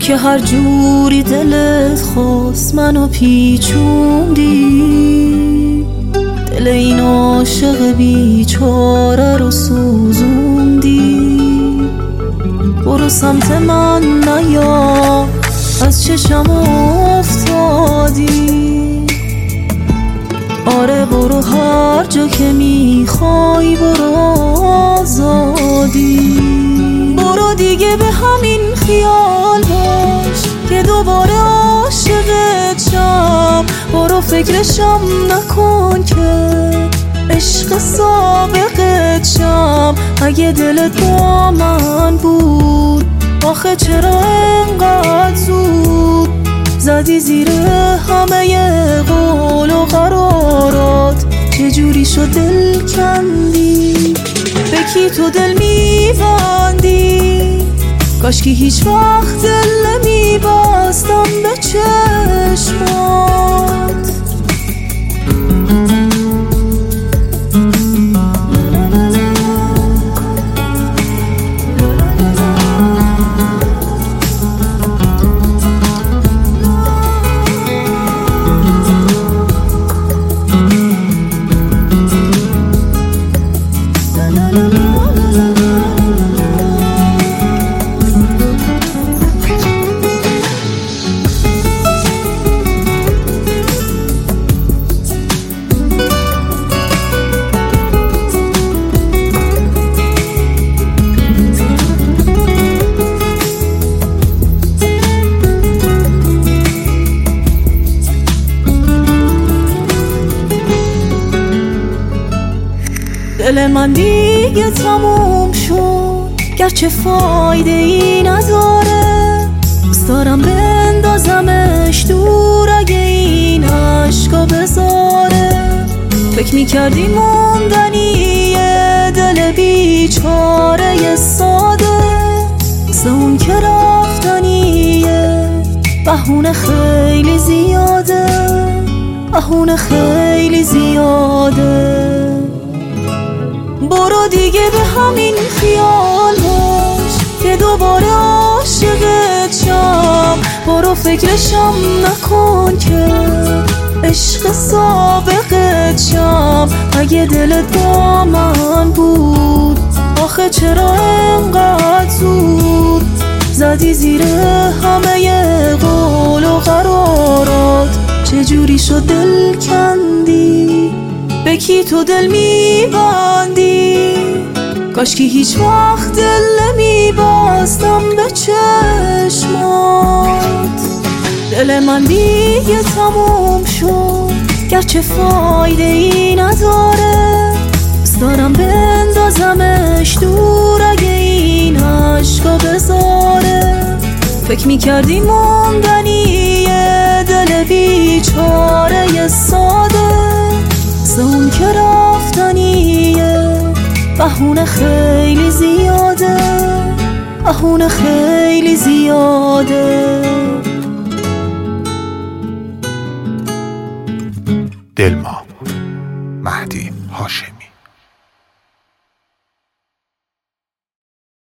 که هر جوری دلت خواست منو پیچوندی، دل این عاشق بیچاره رو سوزوندی. برو سمت من نیا، از چشم افتادی. آره برو هر جا که میخوای، برو آزادی. برو دیگه به همین خیال باش که دوباره عاشقت شم. برو فکرشم نکن که عشق سابقت شم. اگه دلت با من بود، آخه چرا انقدر زود زدی زیر همه قول و قرارات؟ چجوری شد دل کندی؟ به کی تو دل میبندی؟ کاش که هیچ وقت دل نمیبستم به چشمات. دل من دیگه تموم شد، گرچه فایده ای نداره. دوست دارم بندازمش دور اگه این عشقا بذاره. فکر میکردی موندنیه دل بیچاره ساده، مثل اون که رفتنیه بهونه خیلی زیاده، بهونه خیلی زیاده. برو دیگه به همین خیال باش که دوباره عاشقت شم. برو فکرشم نکن که عشق سابقت شم. اگه دلت با من بود، آخه چرا انقدر زود زدی زیر همه قول و قرارات؟ چجوری شد دل کندی؟ به کی تو دل میبندی؟ کاش که هیچ وقت دل نمیبستم به چشمات. دل من دیگه تموم شد، گرچه فایده ای نداره. دوست دارم بندازمش دور اگه این عشقا بذاره. فکر میکردی موندنیه دل بیچاره ساده، مثل اون که رفتنیه بهونه خیلی زیاده، بهونه خیلی زیاده. دلما